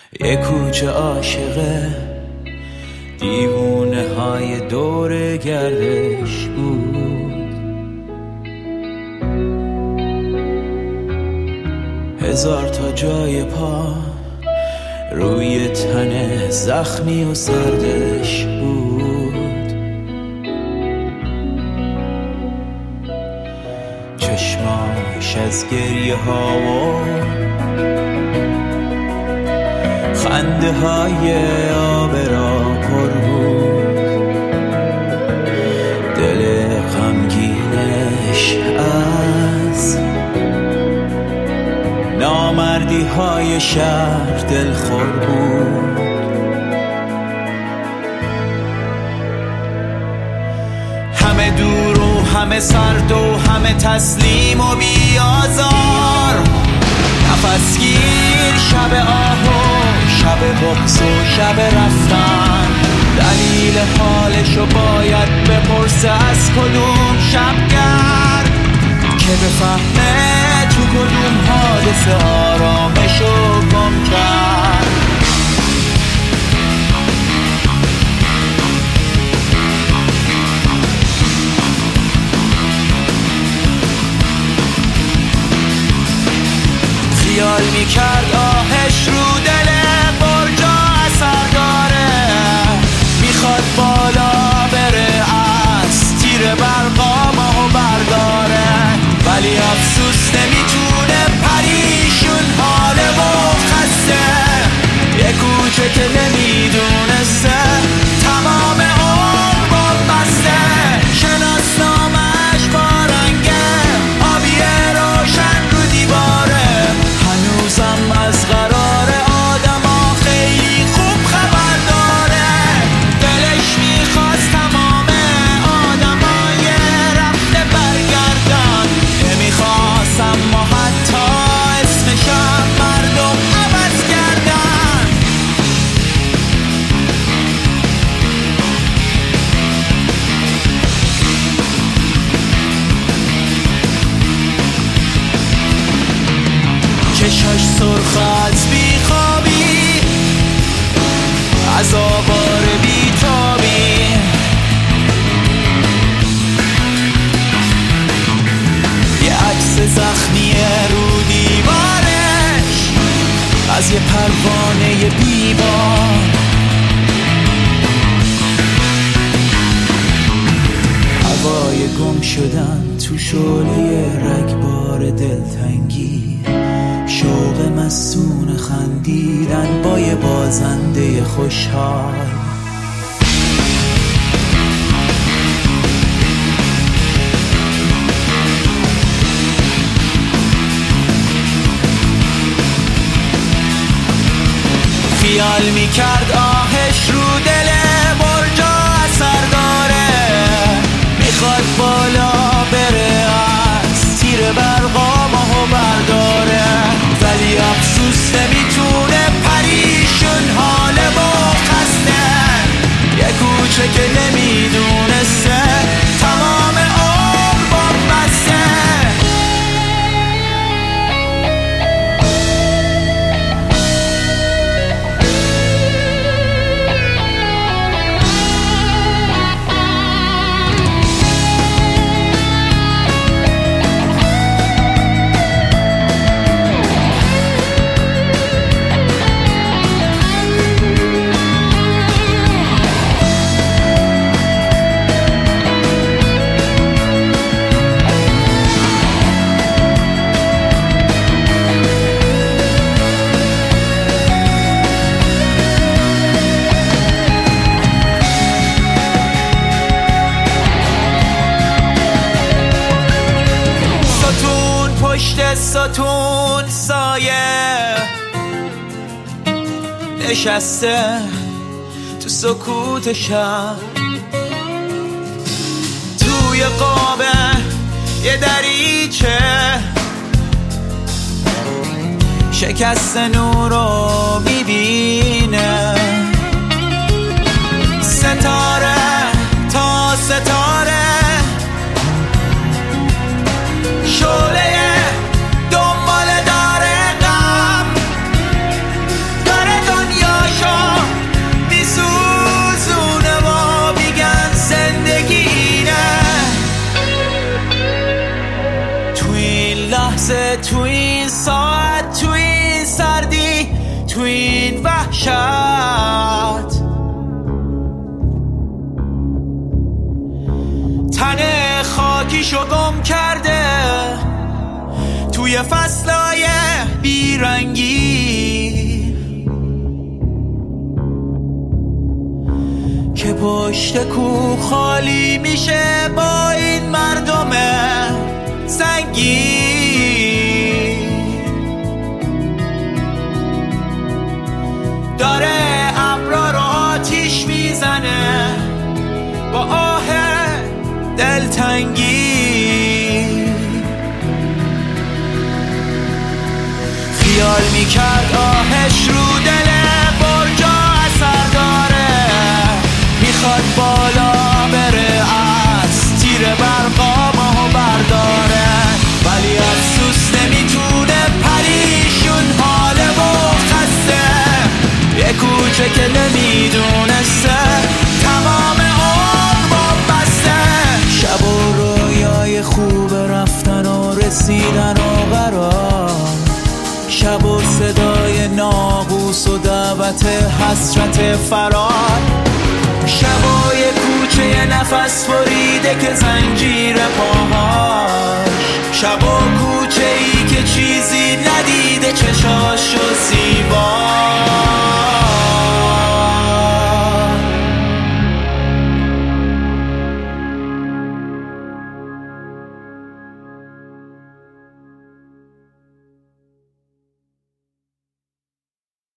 یه کوچه عاشقه دیوونه های دور گردش بود، 1000 تا جای پا روی تن زخمی و سردش بود. چشماش از گریه ها و خنده های آبرا پر بود، دل غمگینش از نامردی های شهر دلخور بود. همه دور و همه سرد و همه تسلیم و بیازار، نفسگیر شب آهو شب بغض و شب رفتن، دلیل حالشو باید بپرسه از کدوم شبگرد که بفهمه تو کدوم حادثه آرامشو گم کرد. خیال میکرد آهش رو دل برجا اثر داره، میخواد بالا بره از تیر برقا ماهو برداره، ولی افسوس نمیتونه پریشون حاله و خسته، یه کوچه که نمیدونسته تمام عمر با بسته، شناسنامش با رنگ آبی روشن رو دیواره، هنوزم از قرار آدما خیلی خوب خبر داره، دلش میخواست تمام آدمای رفته برگردن، نمیخواست اما حتی اسمشم مردم عوض کردن. چشاش سرخ از بیخوابی، از آوار بیتابی، یه عکس زخمی رو دیوارش از یه پروانه بیبار، هوای گم شدن تو شعله رگبار دلتنگی، شوق مسون خندیدن با یه بازنده خوشحال. خیال میکرد آهش رو دل برجا اثر داره، میخواد بالا بره از تیر برقا ماهو برداره، ولی افسوس نمیتونه پریشون حاله با خسته، یه کوچه که نمیدونسته تمام عمر با بسته. ستون سایه نشسته تو سکوت شب، توی قاب یه دریچه شکست نور رو میبینه، ستاره تا ستاره شعله دنبال داره غم، داره تو این وحشت. تن خاکیشو گم کرده توی فصلای بیرنگی که پشت کوه خالی میشه با این مردم سنگی. داره ابرا رو آتیش میزنه با آه دلتنگی. خیال میکرد آهش رو دل برجا اثر داره، میخواد بالا بره از تیر برقامو برداره، ولی افسوس نمیتونه پریشون حاله و خسته. یه کوچه که نمیدونسته تمام عمر با بسته. شب و رویای خوب رفتن و رسیدن و قرار، شب و صدای ناقوس و دعوت حسرت فرار. شبای کوچه یه نفس بریده که زنجیر پاهاش، شب و کوچه ای که چیزی ندیده چشاش و زیبا.